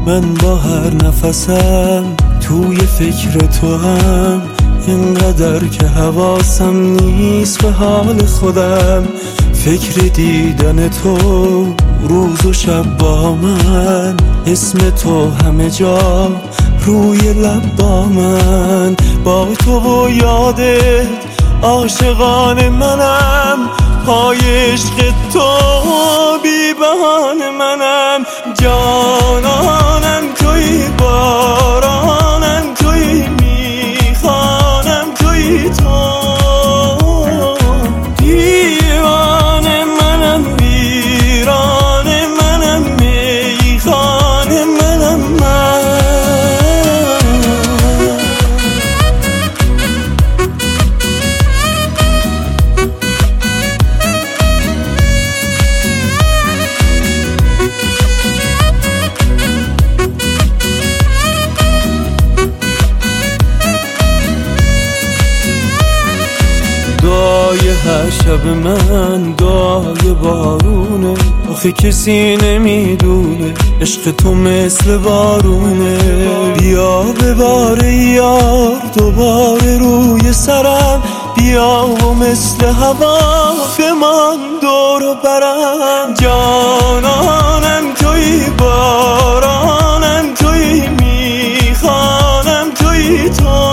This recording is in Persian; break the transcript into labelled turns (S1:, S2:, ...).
S1: من با هر نفسم توی فکر تو هم، اینقدر که حواسم نیست به حال خودم. فکر دیدن تو روز و شب با من، اسم تو همه جا روی لب با من. با تو و یادت عاشقان منم، پای عشق تو بی بهانه منم. جانانم توی، بارانم توی، میخوانم توی تو. دیوانه منم، ویرانه منم، میخانه منم من. دعای هر شب من دعای بارونه، آخه کسی نمیدونه عشق تو مثل بارونه. بیا بباره یار دوباره روی سرم، بیا و مثل هوا بمان دور و برم. جانانم توی، بارانم توی، میخوانم توی تو.